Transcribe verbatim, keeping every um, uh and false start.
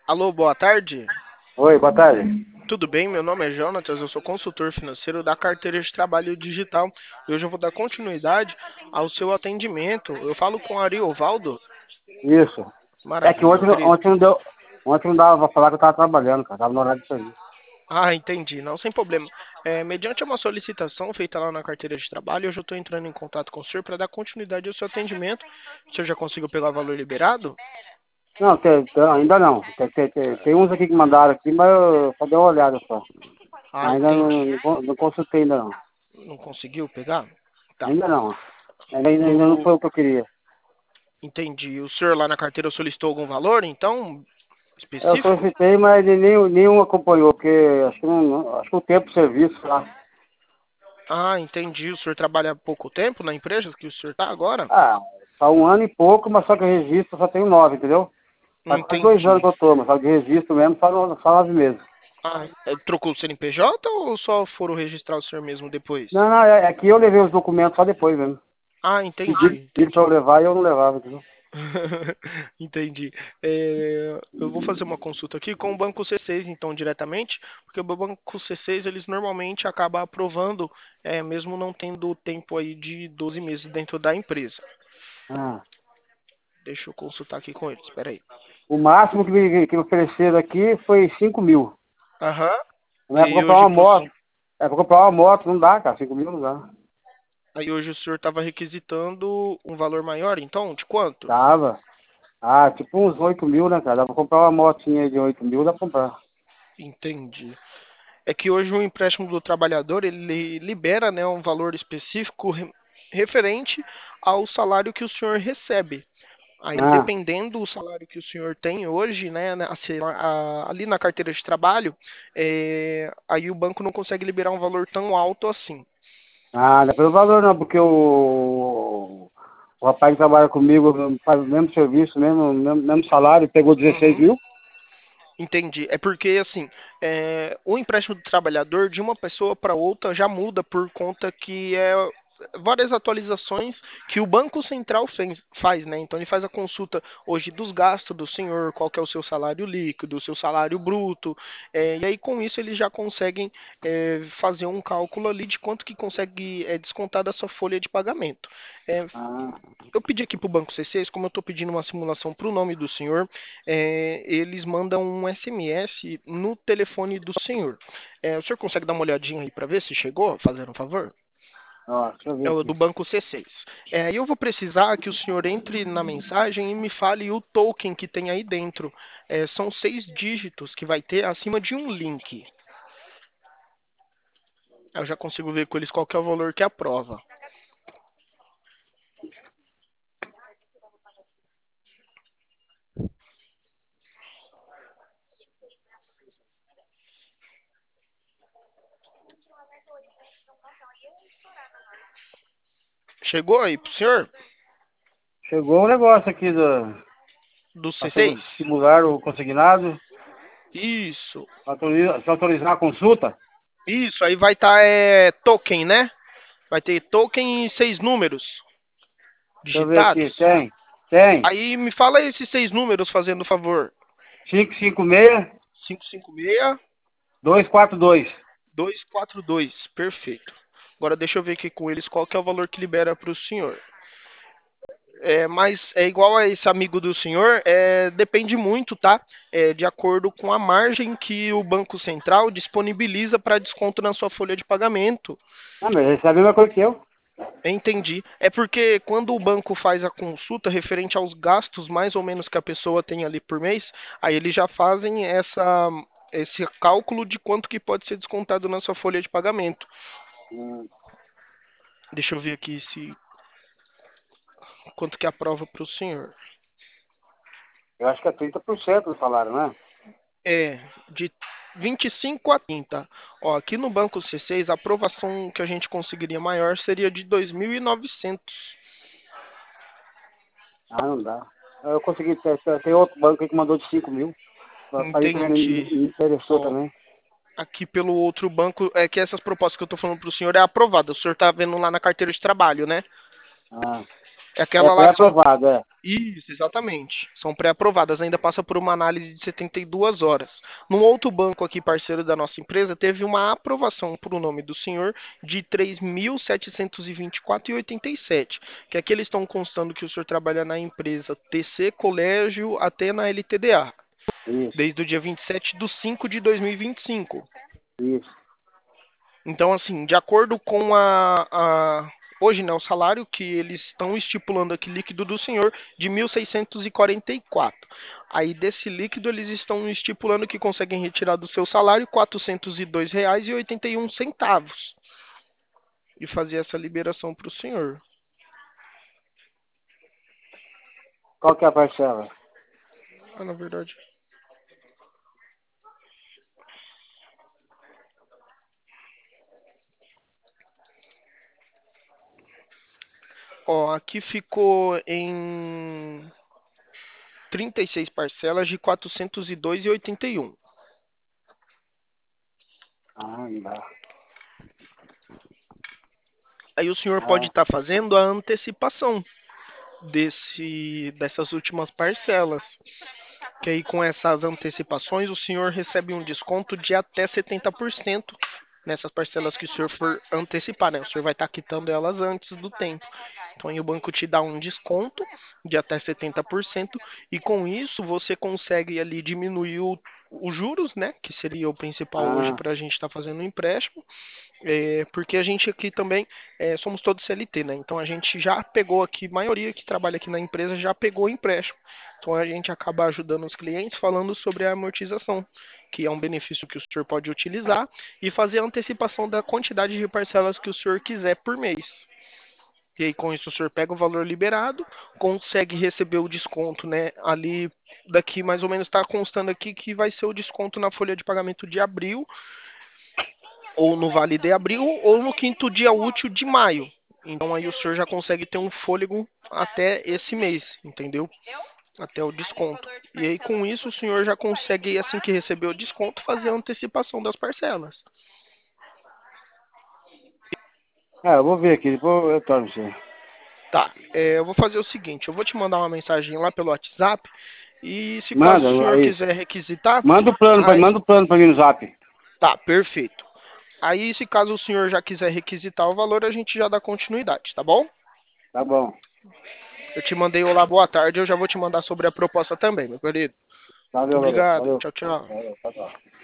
Alô, boa tarde. Oi, boa tarde. Tudo bem? Meu nome é Jonatas, eu sou consultor financeiro da carteira de trabalho digital. E hoje eu vou dar continuidade ao seu atendimento. Eu falo com Ariovaldo. Isso. É que Maravilha, eu ontem, queria. ontem não deu. Ontem não dava pra falar que eu tava trabalhando, cara. Tava no horário de serviço. Ah, entendi. Não, sem problema. É, mediante uma solicitação feita lá na carteira de trabalho, hoje eu estou entrando em contato com o senhor para dar continuidade ao seu atendimento. O senhor já conseguiu pegar o valor liberado? Não, tem, tem- ainda não. Tem, tem, tem, tem uns aqui que mandaram aqui, mas eu só dei uma olhada só. Ah, Ainda não, entendi. não, con- não consultei ainda não. Não conseguiu pegar? Tá. Ainda não. Ainda, ainda ainda não O... foi o que eu queria. Entendi. O senhor lá na carteira solicitou algum valor, então, Eu específico? solicitei, mas nem, nenhum acompanhou, porque acho que, não, não- acho que o tempo de serviço lá. Ah, entendi. O senhor trabalha há pouco tempo na empresa que o senhor está agora? Ah, tá um ano e pouco, mas só que registro só tenho nove, entendeu? Faz quase dois anos Entendi. que eu tô, mas só de registro mesmo só, no- só nove meses. Ah, é, trocou o C N P J ou só foram registrar o senhor mesmo depois? Não, não, é, é que eu levei os documentos só depois mesmo. Ah, Pediram entendi, pediram pra eu entendi. levar e eu não levava, entendeu? Entendi. É, eu vou fazer uma consulta aqui com o Banco C seis, então, diretamente, porque o Banco C seis, eles normalmente acabam aprovando, é, mesmo não tendo o tempo aí de doze meses dentro da empresa. Ah, Deixa eu consultar aqui com eles, espera aí. o máximo que me, que me ofereceram aqui foi cinco mil. Aham. Não é pra E comprar hoje uma pros... moto. É pra comprar uma moto, não dá, cara. Cinco mil não dá. Aí hoje o senhor estava requisitando um valor maior, então, de quanto? Tava. Ah, tipo uns oito mil, né, cara? Dá pra comprar uma motinha de oito mil, dá pra comprar. Entendi. É que hoje o empréstimo do trabalhador, ele libera, né, um valor específico re- referente ao salário que o senhor recebe. Aí, Ah, dependendo do salário que o senhor tem hoje, né, na- assim, a- ali na carteira de trabalho, é, aí o banco não consegue liberar um valor tão alto assim. ah, não é pelo valor não, porque o, o rapaz que trabalha comigo faz o mesmo serviço, mesmo, mesmo, mesmo salário, pegou dezesseis Uhum. mil. Entendi. É porque, assim, é, o empréstimo do trabalhador de uma pessoa para outra já muda por conta que é várias atualizações que o Banco Central fez- faz, né? Então ele faz a consulta hoje dos gastos do senhor, qual que é o seu salário líquido, o seu salário bruto, é, e aí com isso eles já conseguem é, fazer um cálculo ali de quanto que consegue é, descontar da sua folha de pagamento. É, Ah, eu pedi aqui para o Banco C seis, como eu estou pedindo uma simulação para o nome do senhor, é, eles mandam um S M S no telefone do senhor. É, o senhor consegue dar uma olhadinha aí para ver se chegou, fazendo um favor? ó, deixa eu ver É o do aqui. Banco C seis. É, eu vou precisar que o senhor entre na mensagem e me fale o token que tem aí dentro. É, são seis dígitos que vai ter acima de um link. Eu já consigo ver com eles qual que é o valor que aprova. Chegou aí pro senhor? Chegou um negócio aqui do, Do pra simu- C seis? simular o consignado, Isso. autoriza, se autorizar a consulta. Isso, aí vai estar é, token, né? Vai ter token e seis números Deixa eu ver digitados. aqui, tem, tem. Aí me fala esses seis números, fazendo um favor. cinco cinco seis, cinco cinco seis, dois quatro dois. dois quatro dois. Perfeito. Agora deixa eu ver aqui com eles qual que é o valor que libera para o senhor. É, mas é igual a esse amigo do senhor, é, depende muito, tá? É, de acordo com a margem que o Banco Central disponibiliza para desconto na sua folha de pagamento. Ah, mas recebe a mesma coisa que eu. Entendi. É porque quando o banco faz a consulta referente aos gastos mais ou menos que a pessoa tem ali por mês, aí eles já fazem essa, esse cálculo de quanto que pode ser descontado na sua folha de pagamento. Hum, Deixa eu ver aqui se quanto que aprova para o senhor. eu acho que é trinta por cento do salário, não é? É de vinte e cinco a trinta. Ó, aqui no Banco C seis, a aprovação que a gente conseguiria maior seria de dois mil e novecentos. Ah, não dá. Eu consegui, tem, tem tem outro banco aí que mandou de cinco mil. Aí também me, Entendi. me interessou Ó, também. aqui pelo outro banco, é que essas propostas que eu estou falando para o senhor é aprovada. O senhor está vendo lá na carteira de trabalho, né? Ah. É É aquela lá que são. pré-aprovado, é. Isso, exatamente. São pré-aprovadas, ainda passa por uma análise de setenta e duas horas. Num outro banco aqui, parceiro da nossa empresa, teve uma aprovação para o nome do senhor de três mil setecentos e vinte e quatro vírgula oitenta e sete, que aqui eles estão constando que o senhor trabalha na empresa T C Colégio até na L T D A, Isso, desde o dia vinte e sete de cinco de dois mil e vinte e cinco. isso. Então, assim, de acordo com a, a- hoje, né, o salário que eles estão estipulando aqui, líquido do senhor, de mil seiscentos e quarenta e quatro. Aí, desse líquido, eles estão estipulando que conseguem retirar do seu salário quatrocentos e dois reais e oitenta e um centavos e fazer essa liberação para o senhor. Qual que é a parcela? Ah, na verdade. Ó, aqui ficou em trinta e seis parcelas de quatrocentos e dois e oitenta e um. Ah, não dá. Aí o senhor pode Ah, estar fazendo a antecipação desse, dessas últimas parcelas. Que aí com essas antecipações o senhor recebe um desconto de até setenta por cento nessas parcelas que o senhor for antecipar, né? O senhor vai estar quitando elas antes do tempo. Então aí o banco te dá um desconto de até setenta por cento e com isso você consegue ali diminuir o, os juros, né? Que seria o principal hoje ah, para a gente estar fazendo um empréstimo. É, porque a gente aqui também é, somos todos C L T, né? Então a gente já pegou aqui, maioria que trabalha aqui na empresa já pegou empréstimo. Então a gente acaba ajudando os clientes falando sobre a amortização, que é um benefício que o senhor pode utilizar e fazer a antecipação da quantidade de parcelas que o senhor quiser por mês. E aí com isso o senhor pega o valor liberado, consegue receber o desconto, né? Ali daqui mais ou menos está constando aqui que vai ser o desconto na folha de pagamento de abril ou no Vale de Abril, ou no quinto dia útil de maio. Então aí o senhor já consegue ter um fôlego até esse mês, entendeu? Até o desconto. E aí com isso o senhor já consegue, assim que receber o desconto, fazer a antecipação das parcelas. é, eu vou ver aqui, depois eu torno você. Tá, é, eu vou fazer o seguinte, eu vou te mandar uma mensagem lá pelo WhatsApp e se caso Manda, o senhor aí. quiser requisitar, Manda o plano, pra, aí, manda o plano pra mim no zap. tá, perfeito. Aí se caso o senhor já quiser requisitar o valor, a gente já dá continuidade, tá bom? Tá bom. Eu te mandei olá, boa tarde. Eu já vou te mandar sobre a proposta também, meu querido. Muito Valeu, garoto. obrigado. Valeu. Tchau, tchau. Valeu, tchau, tchau.